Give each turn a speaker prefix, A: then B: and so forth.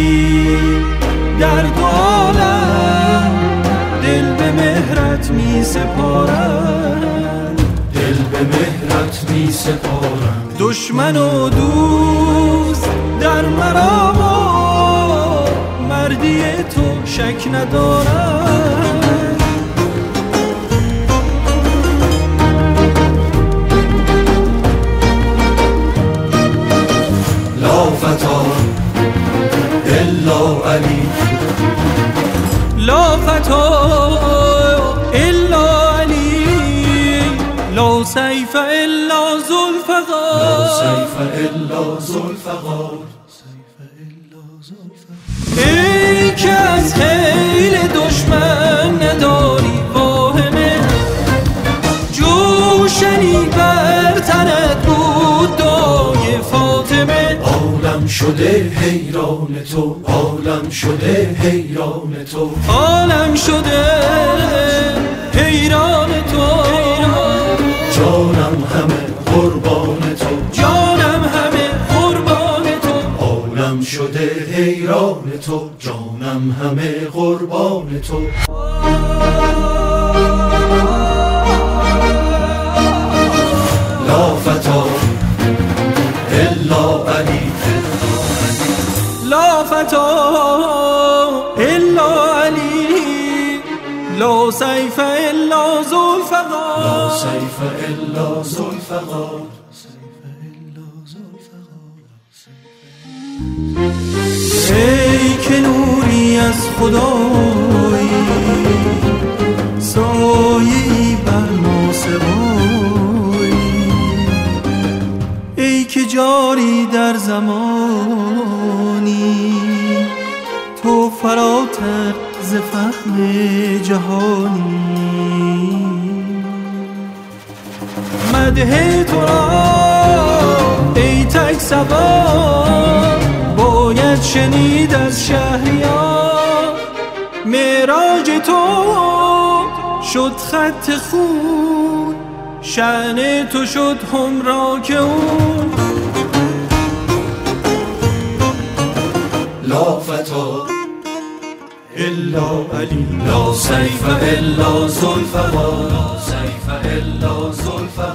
A: در دو عالم دل به مهرت می سپارم،
B: دل به مهرت می سپارم.
A: دشمن و دوست در مرام و مردی تو شک ندارم.
B: لا فتا الا علی،
A: لا فتا الا علی، لا سیف الا ذوالفقار،
B: لا سیف الا ذوالفقار.
A: ای که از خیل دشمن نداری واهمه، جوشنی بر تنت بود دای فاطمه.
B: عالم شده حیران تو، عالم شده حیران تو،
A: عالم شده حیران تو.
B: جانم همه قربان تو،
A: جانم همه قربان تو.
B: عالم شده حیران تو، جانم همه قربان تو. لا فتا الا علی،
A: لا فتا الا علی، لا سیف الا ذوالفقار،
B: لا سیف الا ذوالفقار.
A: ای که نوری از خدایی، سایه‌ای بر ما سوایی، ای که جاری در زمانی، تو فراتر ز فهم جهانی. مدح تو را ای تک سوار، باید شنید از شهریار. معراج تو شد خط خون، شأن تو شد همراک اون.
B: لا فتا
A: الا علی،
B: لا سیف الا ذوالفقار، لا سیف الا ذوالفقار.